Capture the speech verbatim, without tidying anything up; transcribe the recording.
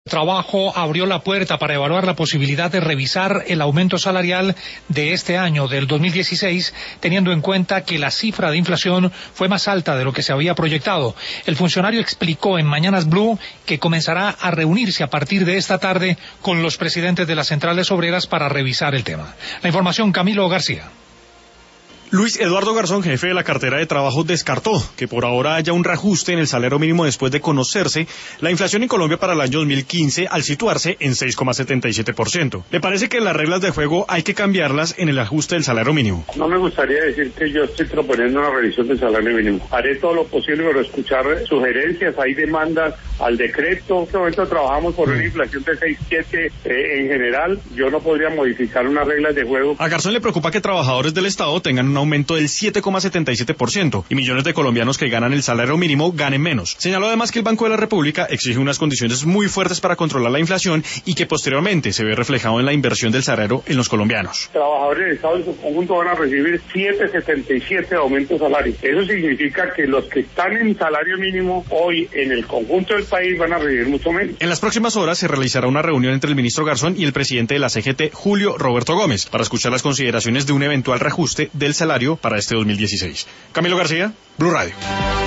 Trabajo abrió la puerta para evaluar la posibilidad de revisar el aumento salarial de este año, del dos mil dieciséis, teniendo en cuenta que la cifra de inflación fue más alta de lo que se había proyectado. El funcionario explicó en Mañanas Blue que comenzará a reunirse a partir de esta tarde con los presidentes de las centrales obreras para revisar el tema. La información, Camilo García. Luis Eduardo Garzón, jefe de la cartera de trabajo, descartó que por ahora haya un reajuste en el salario mínimo después de conocerse la inflación en Colombia para el año dos mil quince al situarse en seis coma setenta y siete por ciento. ¿Le parece que las reglas de juego hay que cambiarlas en el ajuste del salario mínimo? No me gustaría decir que yo estoy proponiendo una revisión del salario mínimo. Haré todo lo posible para escuchar sugerencias, hay demandas al decreto. En este momento trabajamos por una inflación de seis coma siete eh, en general. Yo no podría modificar unas reglas de juego. A Garzón le preocupa que trabajadores del Estado tengan un aumento del siete coma setenta y siete por ciento y millones de colombianos que ganan el salario mínimo ganen menos. Señaló además que el Banco de la República exige unas condiciones muy fuertes para controlar la inflación y que posteriormente se ve reflejado en la inversión del salario en los colombianos. Trabajadores del Estado en su conjunto van a recibir siete coma setenta y siete de aumento salario. Eso significa que los que están en salario mínimo hoy en el conjunto del país van a recibir mucho menos. En las próximas horas se realizará una reunión entre el ministro Garzón y el presidente de la C G T, Julio Roberto Gómez, para escuchar las consideraciones de un eventual reajuste del salario para este dos mil dieciséis. Camilo García, Blue Radio.